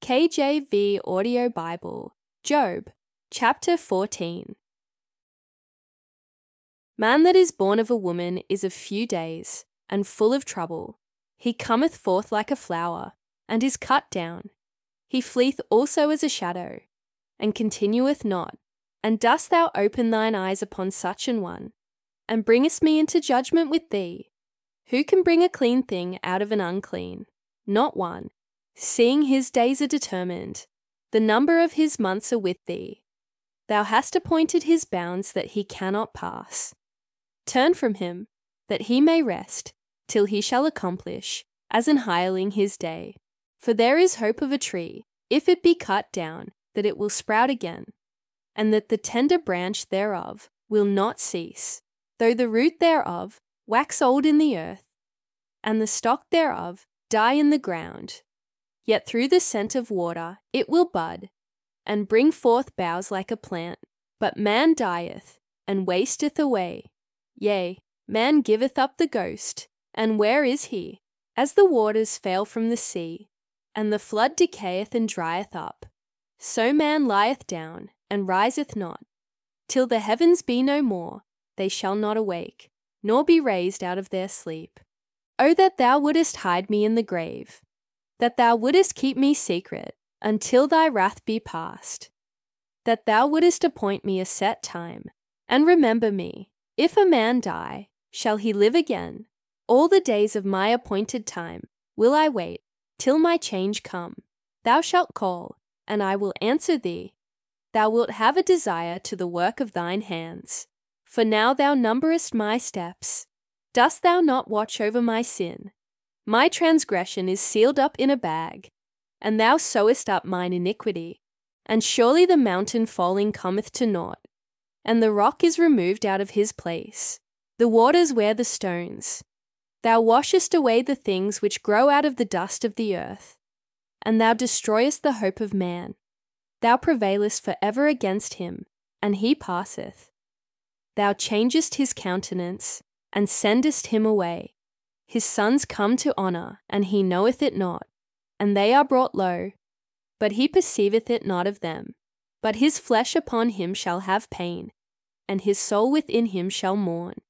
KJV Audio Bible, Job, chapter 14. Man that is born of a woman is of few days, and full of trouble. He cometh forth like a flower, and is cut down. He fleeth also as a shadow, and continueth not. And dost thou open thine eyes upon such an one, and bringest me into judgment with thee? Who can bring a clean thing out of an unclean? Not one. Seeing his days are determined, the number of his months are with thee. Thou hast appointed his bounds that he cannot pass. Turn from him, that he may rest, till he shall accomplish, as an hireling his day. For there is hope of a tree, if it be cut down, that it will sprout again, and that the tender branch thereof will not cease, though the root thereof wax old in the earth, and the stock thereof die in the ground. Yet through the scent of water it will bud, and bring forth boughs like a plant. But man dieth, and wasteth away. Yea, man giveth up the ghost, and where is he? As the waters fail from the sea, and the flood decayeth and drieth up, so man lieth down, and riseth not. Till the heavens be no more, they shall not awake, nor be raised out of their sleep. O that thou wouldest hide me in the grave, that thou wouldest keep me secret, until thy wrath be past, that thou wouldest appoint me a set time, and remember me. If a man die, shall he live again? All the days of my appointed time will I wait, till my change come. Thou shalt call, and I will answer thee. Thou wilt have a desire to the work of thine hands. For now thou numberest my steps. Dost thou not watch over my sin? My transgression is sealed up in a bag, and thou sewest up mine iniquity. And surely the mountain falling cometh to naught, and the rock is removed out of his place. The waters wear the stones. Thou washest away the things which grow out of the dust of the earth, and thou destroyest the hope of man. Thou prevailest for ever against him, and he passeth. Thou changest his countenance, and sendest him away. His sons come to honour, and he knoweth it not, and they are brought low, but he perceiveth it not of them. But his flesh upon him shall have pain, and his soul within him shall mourn.